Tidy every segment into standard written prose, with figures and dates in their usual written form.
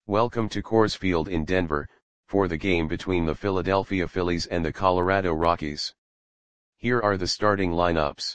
Welcome to Coors Field in Denver, for the game between the Philadelphia Phillies and the Colorado Rockies. Here are the starting lineups.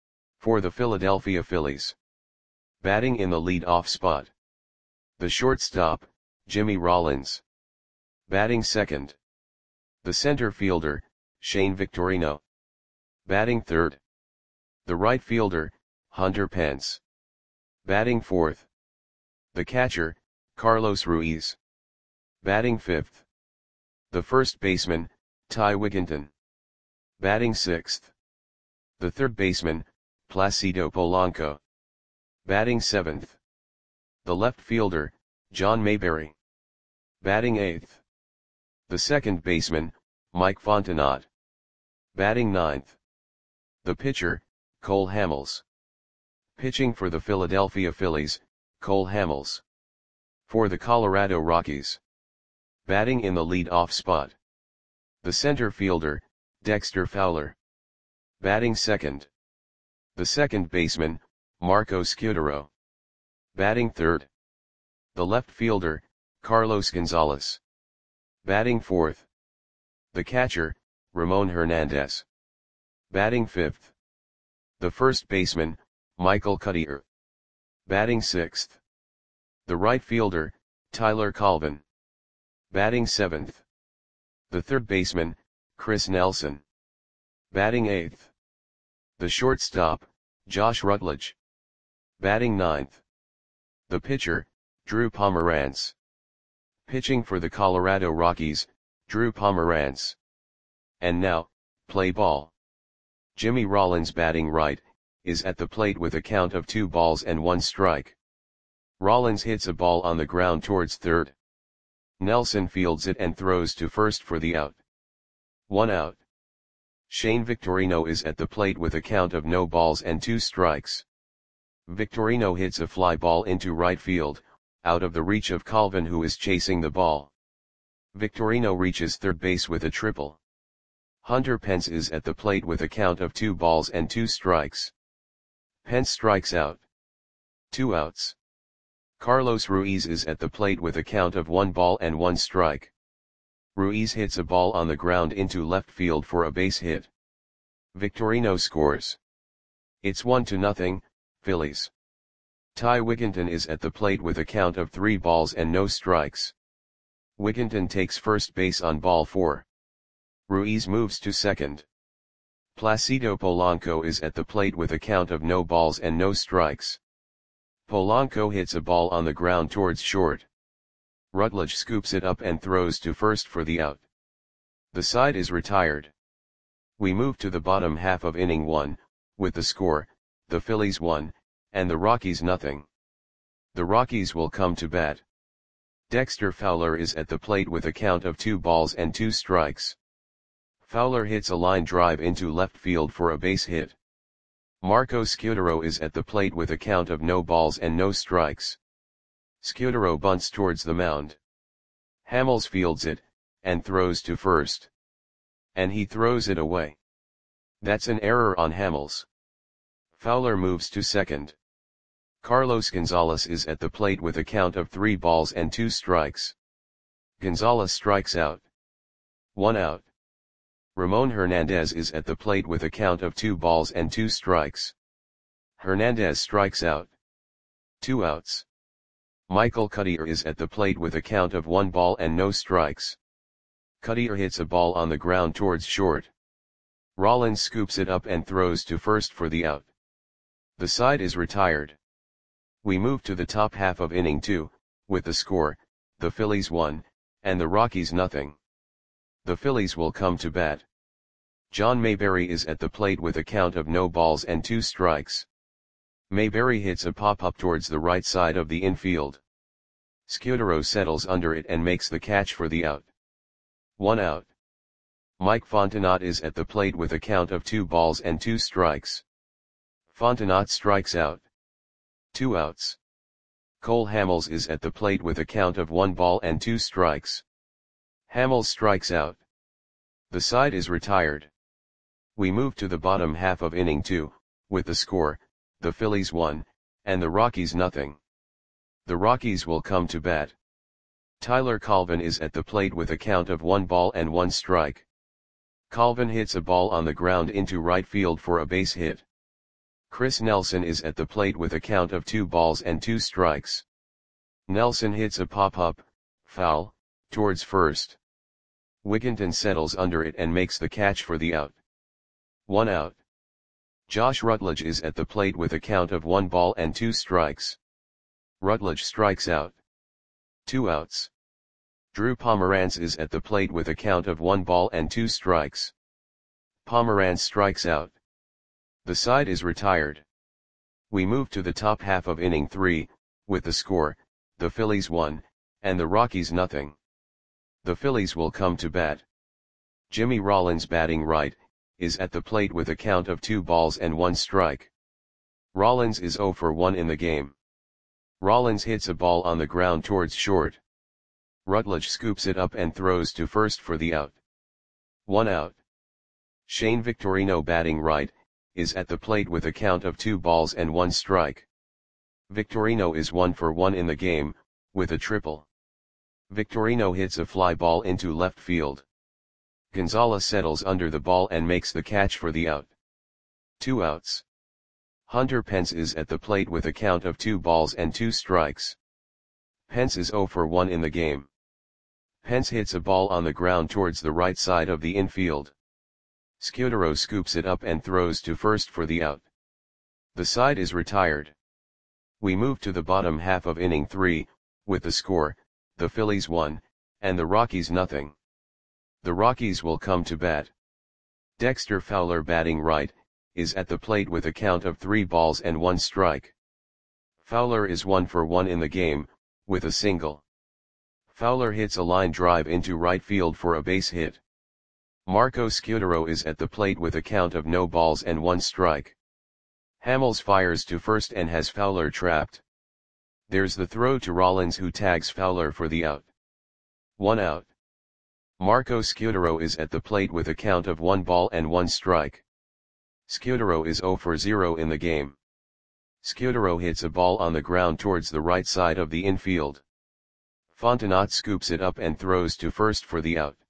For the Philadelphia Phillies. Batting in the lead-off spot. The shortstop, Jimmy Rollins. Batting second. The center fielder, Shane Victorino. Batting third. The right fielder, Hunter Pence. Batting fourth. The catcher, Carlos Ruiz. Batting fifth. The first baseman, Ty Wigginton. Batting sixth. The third baseman, Placido Polanco. Batting seventh. The left fielder, John Mayberry. Batting eighth. The second baseman, Mike Fontenot. Batting ninth. The pitcher, Cole Hamels. Pitching for the Philadelphia Phillies, Cole Hamels. For the Colorado Rockies. Batting in the lead-off spot. The center fielder, Dexter Fowler. Batting second. The second baseman, Marco Scutaro. Batting third. The left fielder, Carlos Gonzalez. Batting fourth. The catcher, Ramon Hernandez. Batting fifth. The first baseman, Michael Cuddyer. Batting sixth. The right fielder, Tyler Colvin. Batting seventh. The third baseman, Chris Nelson. Batting eighth. The shortstop, Josh Rutledge. Batting ninth. The pitcher, Drew Pomeranz. Pitching for the Colorado Rockies, Drew Pomeranz. And now, play ball. Jimmy Rollins batting right, is at the plate with a count of 2 balls and 1 strike. Rollins hits a ball on the ground towards third. Nelson fields it and throws to first for the out. 1 out. Shane Victorino is at the plate with a count of no balls and 2 strikes. Victorino hits a fly ball into right field, out of the reach of Colvin, who is chasing the ball. Victorino reaches third base with a triple. Hunter Pence is at the plate with a count of 2 balls and 2 strikes. Pence strikes out. 2 outs. Carlos Ruiz is at the plate with a count of 1 ball and 1 strike. Ruiz hits a ball on the ground into left field for a base hit. Victorino scores. It's 1-0, Phillies. Ty Wigginton is at the plate with a count of 3 balls and no strikes. Wigginton takes first base on ball 4. Ruiz moves to second. Placido Polanco is at the plate with a count of no balls and no strikes. Polanco hits a ball on the ground towards short. Rutledge scoops it up and throws to first for the out. The side is retired. We move to the bottom half of inning 1, with the score, the Phillies 1, and the Rockies 0. The Rockies will come to bat. Dexter Fowler is at the plate with a count of 2 balls and 2 strikes. Fowler hits a line drive into left field for a base hit. Marco Scutaro is at the plate with a count of no balls and no strikes. Scutaro bunts towards the mound. Hamels fields it, and throws to first. And he throws it away. That's an error on Hamels. Fowler moves to second. Carlos Gonzalez is at the plate with a count of 3 balls and 2 strikes. Gonzalez strikes out. 1 out. Ramon Hernandez is at the plate with a count of 2 balls and 2 strikes. Hernandez strikes out. 2 outs. Michael Cuddyer is at the plate with a count of 1 ball and no strikes. Cuddyer hits a ball on the ground towards short. Rollins scoops it up and throws to first for the out. The side is retired. We move to the top half of inning 2, with the score, the Phillies 1, and the Rockies 0. The Phillies will come to bat. John Mayberry is at the plate with a count of no balls and 2 strikes. Mayberry hits a pop-up towards the right side of the infield. Scutaro settles under it and makes the catch for the out. 1 out. Mike Fontenot is at the plate with a count of 2 balls and 2 strikes. Fontenot strikes out. 2 outs. Cole Hamels is at the plate with a count of 1 ball and 2 strikes. Hamels strikes out. The side is retired. We move to the bottom half of inning 2, with the score, the Phillies 1, and the Rockies 0. The Rockies will come to bat. Tyler Colvin is at the plate with a count of 1 ball and 1 strike. Colvin hits a ball on the ground into right field for a base hit. Chris Nelson is at the plate with a count of 2 balls and 2 strikes. Nelson hits a pop-up, foul, towards first. Wigginton settles under it and makes the catch for the out. 1 out. Josh Rutledge is at the plate with a count of 1 ball and 2 strikes. Rutledge strikes out. 2 outs. Drew Pomeranz is at the plate with a count of 1 ball and 2 strikes. Pomeranz strikes out. The side is retired. We move to the top half of inning 3, with the score, the Phillies 1, and the Rockies nothing. The Phillies will come to bat. Jimmy Rollins batting right, is at the plate with a count of 2 balls and 1 strike. Rollins is 0 for 1 in the game. Rollins hits a ball on the ground towards short. Rutledge scoops it up and throws to first for the out. 1 out. Shane Victorino batting right, is at the plate with a count of 2 balls and 1 strike. Victorino is 1 for 1 in the game, with a triple. Victorino hits a fly ball into left field. Gonzalez settles under the ball and makes the catch for the out. 2 outs. Hunter Pence is at the plate with a count of 2 balls and 2 strikes. Pence is 0 for 1 in the game. Pence hits a ball on the ground towards the right side of the infield. Scudero scoops it up and throws to first for the out. The side is retired. We move to the bottom half of inning 3, with the score, the Phillies 1, and the Rockies nothing. The Rockies will come to bat. Dexter Fowler batting right, is at the plate with a count of 3 balls and 1 strike. Fowler is 1 for 1 in the game, with a single. Fowler hits a line drive into right field for a base hit. Marco Scudero is at the plate with a count of no balls and 1 strike. Hamels fires to first and has Fowler trapped. There's the throw to Rollins who tags Fowler for the out. 1 out. Marco Scudero is at the plate with a count of 1 ball and 1 strike. Scudero is 0 for 0 in the game. Scudero hits a ball on the ground towards the right side of the infield. Fontenot scoops it up and throws to first for the out.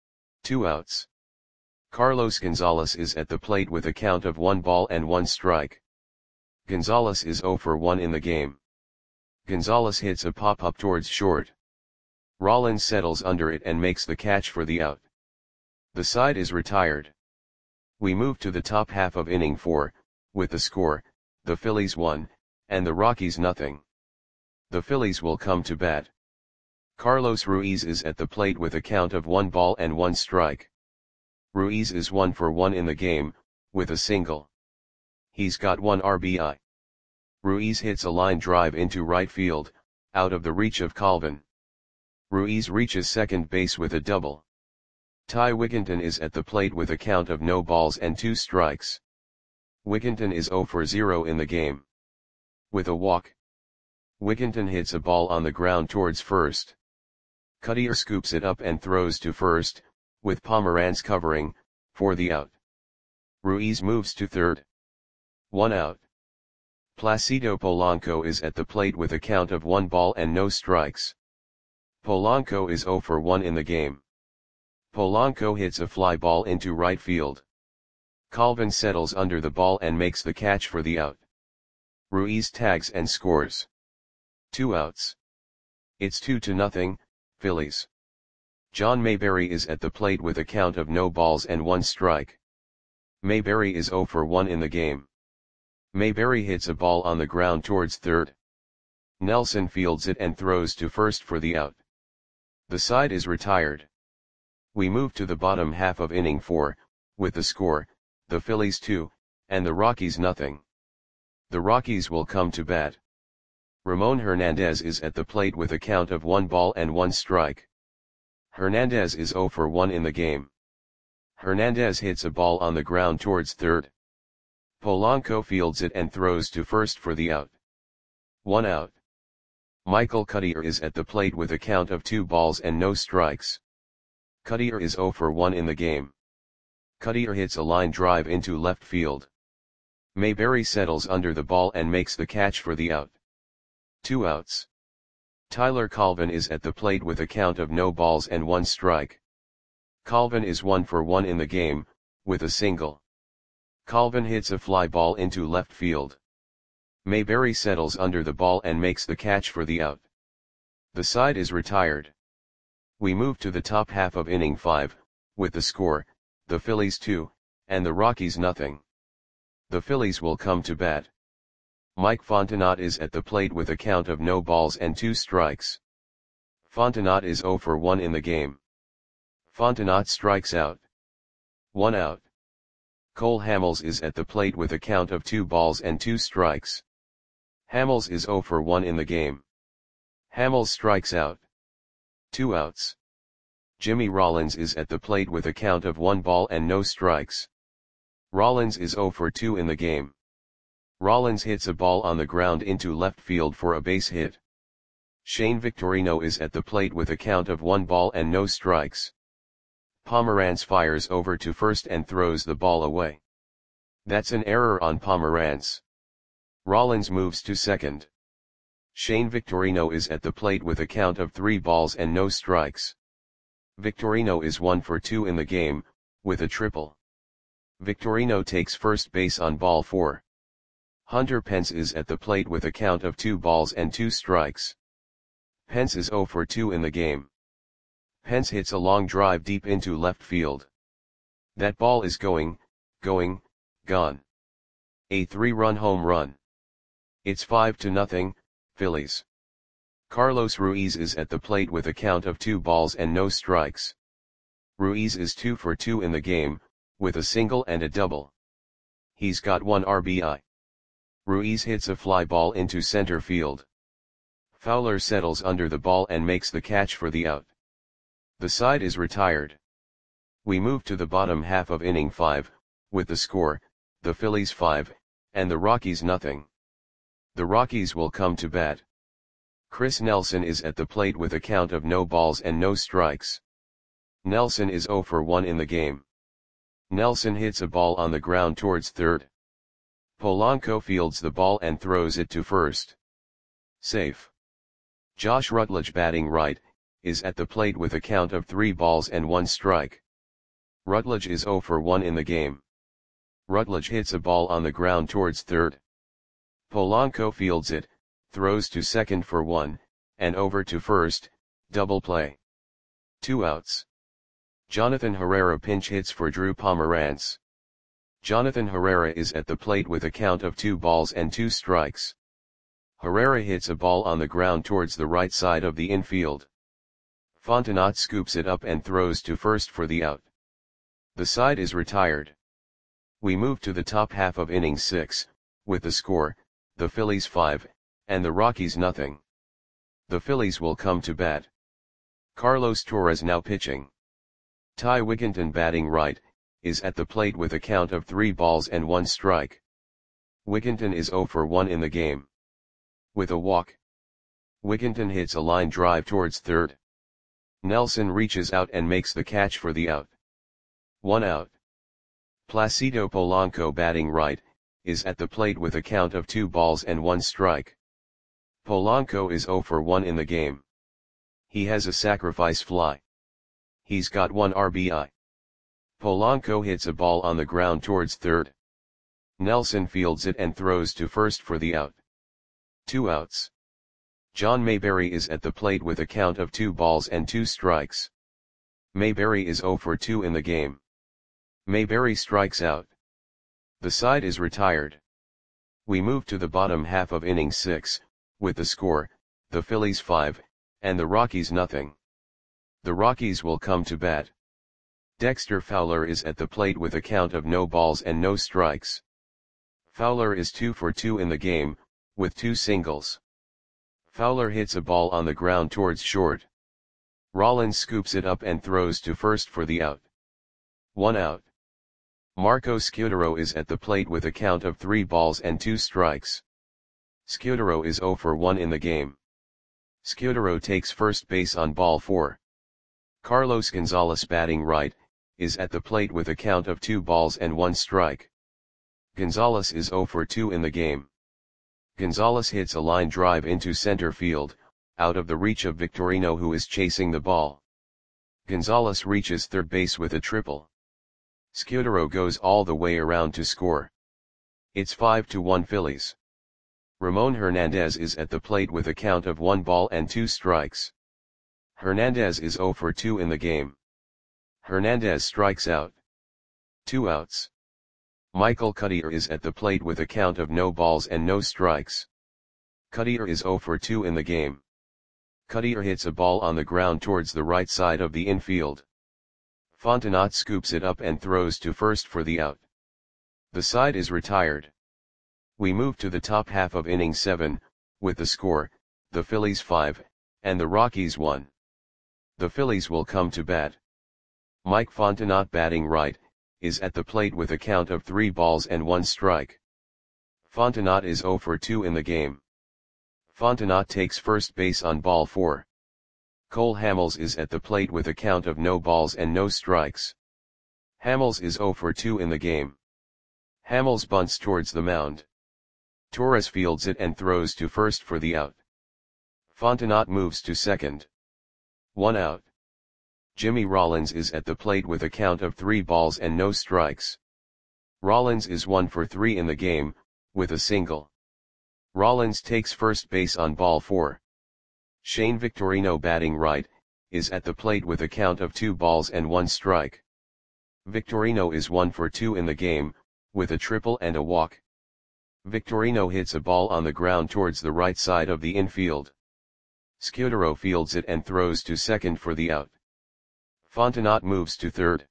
2 outs. Carlos Gonzalez is at the plate with a count of 1 ball and 1 strike. Gonzalez is 0 for 1 in the game. Gonzalez hits a pop-up towards short. Rollins settles under it and makes the catch for the out. The side is retired. We move to the top half of inning 4, with the score, the Phillies 1, and the Rockies nothing. The Phillies will come to bat. Carlos Ruiz is at the plate with a count of 1 ball and 1 strike. Ruiz is 1 for 1 in the game, with a single. He's got 1 RBI. Ruiz hits a line drive into right field, out of the reach of Colvin. Ruiz reaches second base with a double. Ty Wigginton is at the plate with a count of no balls and 2 strikes. Wigginton is 0 for 0 in the game. With a walk. Wigginton hits a ball on the ground towards first. Cuddyer scoops it up and throws to first, with Pomeranz covering, for the out. Ruiz moves to third. 1 out. Placido Polanco is at the plate with a count of 1 ball and no strikes. Polanco is 0 for 1 in the game. Polanco hits a fly ball into right field. Colvin settles under the ball and makes the catch for the out. Ruiz tags and scores. 2 outs. It's 2-0, Phillies. John Mayberry is at the plate with a count of no balls and 1 strike. Mayberry is 0 for 1 in the game. Mayberry hits a ball on the ground towards third. Nelson fields it and throws to first for the out. The side is retired. We move to the bottom half of inning 4, with the score, the Phillies 2, and the Rockies nothing. The Rockies will come to bat. Ramon Hernandez is at the plate with a count of 1 ball and 1 strike. Hernandez is 0 for 1 in the game. Hernandez hits a ball on the ground towards third. Polanco fields it and throws to first for the out. 1 out. Michael Cuddyer is at the plate with a count of 2 balls and no strikes. Cuddyer is 0 for 1 in the game. Cuddyer hits a line drive into left field. Mayberry settles under the ball and makes the catch for the out. 2 outs. Tyler Colvin is at the plate with a count of no balls and 1 strike. Colvin is 1 for 1 in the game, with a single. Colvin hits a fly ball into left field. Mayberry settles under the ball and makes the catch for the out. The side is retired. We move to the top half of inning 5, with the score, the Phillies 2, and the Rockies nothing. The Phillies will come to bat. Mike Fontenot is at the plate with a count of no balls and 2 strikes. Fontenot is 0 for 1 in the game. Fontenot strikes out. 1 out. Cole Hamels is at the plate with a count of 2 balls and 2 strikes. Hamels is 0 for 1 in the game. Hamels strikes out. 2 outs. Jimmy Rollins is at the plate with a count of 1 ball and no strikes. Rollins is 0 for 2 in the game. Rollins hits a ball on the ground into left field for a base hit. Shane Victorino is at the plate with a count of 1 ball and no strikes. Pomerantz fires over to first and throws the ball away. That's an error on Pomerantz. Rollins moves to second. Shane Victorino is at the plate with a count of 3 balls and no strikes. Victorino is 1 for 2 in the game, with a triple. Victorino takes first base on ball 4. Hunter Pence is at the plate with a count of 2 balls and 2 strikes. Pence is 0 for 2 in the game. Pence hits a long drive deep into left field. That ball is gone. A 3-run home run. It's 5-0, Phillies. Carlos Ruiz is at the plate with a count of 2 balls and no strikes. Ruiz is 2 for 2 in the game, with a single and a double. He's got 1 RBI. Ruiz hits a fly ball into center field. Fowler settles under the ball and makes the catch for the out. The side is retired. We move to the bottom half of inning 5, with the score, the Phillies 5, and the Rockies nothing. The Rockies will come to bat. Chris Nelson is at the plate with a count of no balls and no strikes. Nelson is 0 for 1 in the game. Nelson hits a ball on the ground towards third. Polanco fields the ball and throws it to first. Safe. Josh Rutledge batting right, is at the plate with a count of 3 balls and 1 strike. Rutledge is 0 for 1 in the game. Rutledge hits a ball on the ground towards third. Polanco fields it, throws to second for 1, and over to first, double play. 2 outs. Jonathan Herrera pinch hits for Drew Pomerantz. Jonathan Herrera is at the plate with a count of 2 balls and 2 strikes. Herrera hits a ball on the ground towards the right side of the infield. Fontenot scoops it up and throws to first for the out. The side is retired. We move to the top half of inning 6, with the score, the Phillies 5, and the Rockies nothing. The Phillies will come to bat. Carlos Torres now pitching. Ty Wigginton batting right, is at the plate with a count of 3 balls and 1 strike. Wigginton is 0 for 1 in the game. With a walk. Wigginton hits a line drive towards third. Nelson reaches out and makes the catch for the out. 1 out. Placido Polanco batting right, is at the plate with a count of 2 balls and 1 strike. Polanco is 0 for 1 in the game. He has a sacrifice fly. He's got 1 RBI. Polanco hits a ball on the ground towards third. Nelson fields it and throws to first for the out. 2 outs. John Mayberry is at the plate with a count of 2 balls and 2 strikes. Mayberry is 0 for 2 in the game. Mayberry strikes out. The side is retired. We move to the bottom half of inning 6, with the score, the Phillies 5, and the Rockies nothing. The Rockies will come to bat. Dexter Fowler is at the plate with a count of no balls and no strikes. Fowler is 2 for 2 in the game, with 2 singles. Fowler hits a ball on the ground towards short. Rollins scoops it up and throws to first for the out. 1 out. Marco Scutaro is at the plate with a count of 3 balls and 2 strikes. Scutaro is 0 for 1 in the game. Scutaro takes first base on ball 4. Carlos Gonzalez batting right, is at the plate with a count of 2 balls and 1 strike. Gonzalez is 0 for 2 in the game. Gonzalez hits a line drive into center field, out of the reach of Victorino, who is chasing the ball. Gonzalez reaches third base with a triple. Scudero goes all the way around to score. It's 5-1 Phillies. Ramon Hernandez is at the plate with a count of 1 ball and 2 strikes. Hernandez is 0 for 2 in the game. Hernandez strikes out. 2 outs. Michael Cuddyer is at the plate with a count of no balls and no strikes. Cuddyer is 0 for 2 in the game. Cuddyer hits a ball on the ground towards the right side of the infield. Fontenot scoops it up and throws to first for the out. The side is retired. We move to the top half of inning 7, with the score, the Phillies 5, and the Rockies 1. The Phillies will come to bat. Mike Fontenot, batting right, is at the plate with a count of 3 balls and 1 strike. Fontenot is 0 for 2 in the game. Fontenot takes first base on ball 4. Cole Hamels is at the plate with a count of no balls and no strikes. Hamels is 0 for 2 in the game. Hamels bunts towards the mound. Torres fields it and throws to first for the out. Fontenot moves to second. 1 out. Jimmy Rollins is at the plate with a count of 3 balls and no strikes. Rollins is 1 for 3 in the game, with a single. Rollins takes first base on ball 4. Shane Victorino, batting right, is at the plate with a count of 2 balls and 1 strike. Victorino is 1 for 2 in the game, with a triple and a walk. Victorino hits a ball on the ground towards the right side of the infield. Scudero fields it and throws to second for the out. Fontenot moves to third.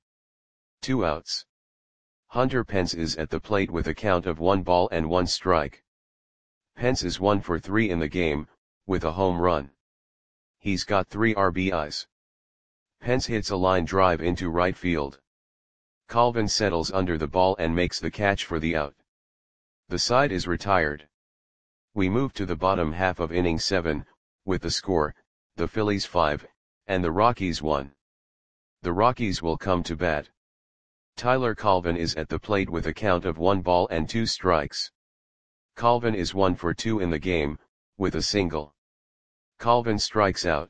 2 outs. Hunter Pence is at the plate with a count of 1 ball and 1 strike. Pence is 1 for 3 in the game, with a home run. He's got 3 RBIs. Pence hits a line drive into right field. Colvin settles under the ball and makes the catch for the out. The side is retired. We move to the bottom half of inning 7, with the score, the Phillies 5, and the Rockies 1. The Rockies will come to bat. Tyler Colvin is at the plate with a count of 1 ball and 2 strikes. Colvin is 1 for 2 in the game, with a single. Colvin strikes out.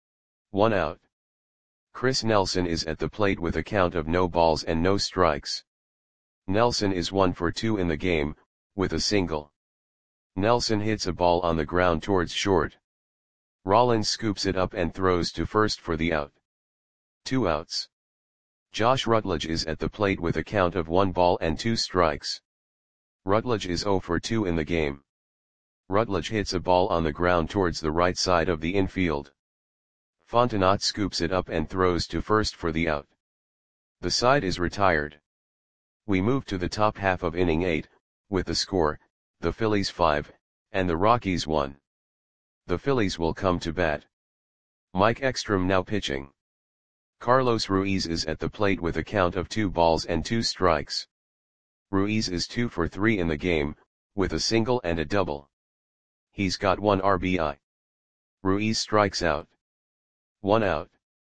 1 out. Chris Nelson is at the plate with a count of no balls and no strikes. Nelson is 1 for 2 in the game, with a single. Nelson hits a ball on the ground towards short. Rollins scoops it up and throws to first for the out. 2 outs. Josh Rutledge is at the plate with a count of 1 ball and 2 strikes. Rutledge is 0 for 2 in the game. Rutledge hits a ball on the ground towards the right side of the infield. Fontenot scoops it up and throws to first for the out. The side is retired. We move to the top half of inning 8, with the score, the Phillies 5, and the Rockies 1. The Phillies will come to bat. Mike Ekstrom now pitching. Carlos Ruiz is at the plate with a count of 2 balls and 2 strikes. Ruiz is 2 for 3 in the game, with a single and a double. He's got 1 RBI. Ruiz strikes out. 1 out.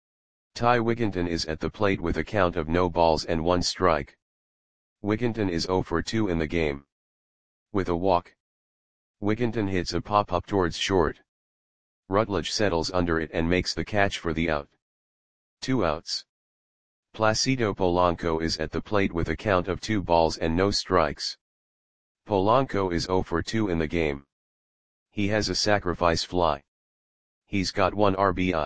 Ty Wigginton is at the plate with a count of no balls and 1 strike. Wigginton is 0 for 2 in the game. With a walk. Wigginton hits a pop-up towards short. Rutledge settles under it and makes the catch for the out. 2 outs. Placido Polanco is at the plate with a count of 2 balls and no strikes. Polanco is 0 for 2 in the game. He has a sacrifice fly. He's got 1 RBI.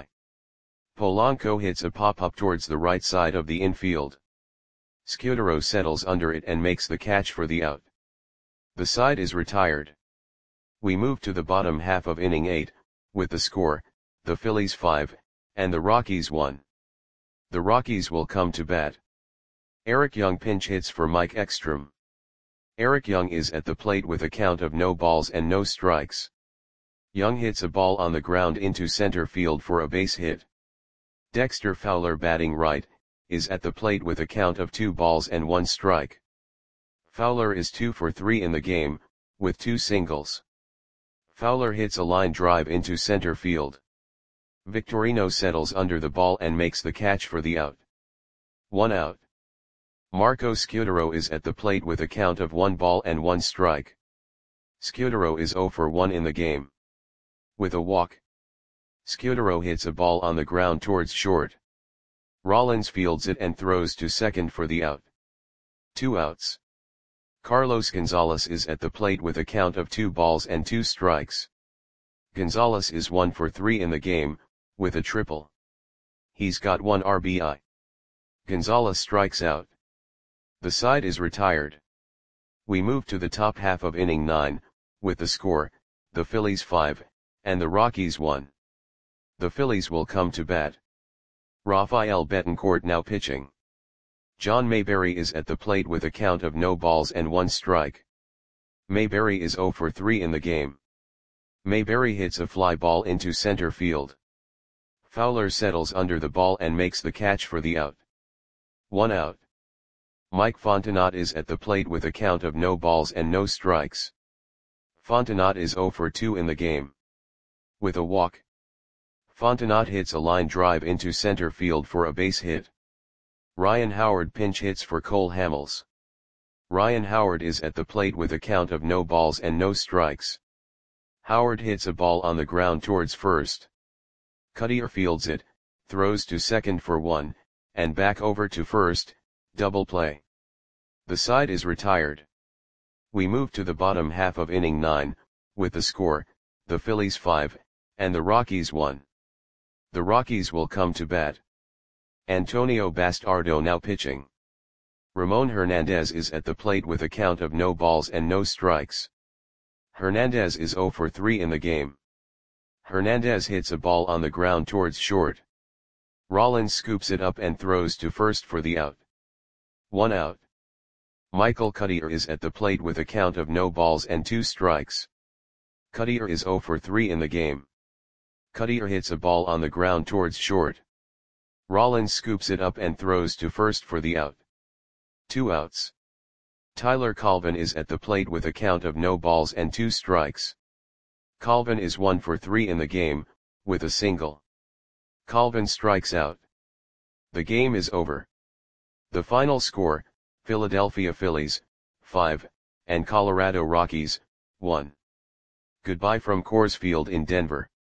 Polanco hits a pop-up towards the right side of the infield. Scudero settles under it and makes the catch for the out. The side is retired. We move to the bottom half of inning 8, with the score, the Phillies 5, and the Rockies 1. The Rockies will come to bat. Eric Young pinch hits for Mike Ekstrom. Eric Young is at the plate with a count of no balls and no strikes. Young hits a ball on the ground into center field for a base hit. Dexter Fowler, batting right, is at the plate with a count of 2 balls and 1 strike. Fowler is 2 for 3 in the game, with 2 singles. Fowler hits a line drive into center field. Victorino settles under the ball and makes the catch for the out. 1 out. Marco Scudero is at the plate with a count of 1 ball and 1 strike. Scudero is 0 for 1 in the game. With a walk. Scudero hits a ball on the ground towards short. Rollins fields it and throws to second for the out. 2 outs. Carlos Gonzalez is at the plate with a count of 2 balls and 2 strikes. Gonzalez is 1 for 3 in the game, with a triple. He's got 1 RBI. Gonzalez strikes out. The side is retired. We move to the top half of inning 9, with the score, the Phillies 5, and the Rockies 1. The Phillies will come to bat. Rafael Betancourt now pitching. John Mayberry is at the plate with a count of no balls and 1 strike. Mayberry is 0 for 3 in the game. Mayberry hits a fly ball into center field. Fowler settles under the ball and makes the catch for the out. 1 out. Mike Fontenot is at the plate with a count of no balls and no strikes. Fontenot is 0 for 2 in the game. With a walk, Fontenot hits a line drive into center field for a base hit. Ryan Howard pinch hits for Cole Hamels. Ryan Howard is at the plate with a count of no balls and no strikes. Howard hits a ball on the ground towards first. Cuddyer fields it, throws to second for 1, and back over to first, double play. The side is retired. We move to the bottom half of inning 9, with the score, the Phillies 5, and the Rockies 1. The Rockies will come to bat. Antonio Bastardo now pitching. Ramon Hernandez is at the plate with a count of no balls and no strikes. Hernandez is 0 for 3 in the game. Hernandez hits a ball on the ground towards short. Rollins scoops it up and throws to first for the out. 1 out. Michael Cuddyer is at the plate with a count of no balls and 2 strikes. Cuddyer is 0 for 3 in the game. Cuddyer hits a ball on the ground towards short. Rollins scoops it up and throws to first for the out. 2 outs. Tyler Colvin is at the plate with a count of no balls and 2 strikes. Colvin is 1 for 3 in the game, with a single. Colvin strikes out. The game is over. The final score, Philadelphia Phillies, 5, and Colorado Rockies, 1. Goodbye from Coors Field in Denver.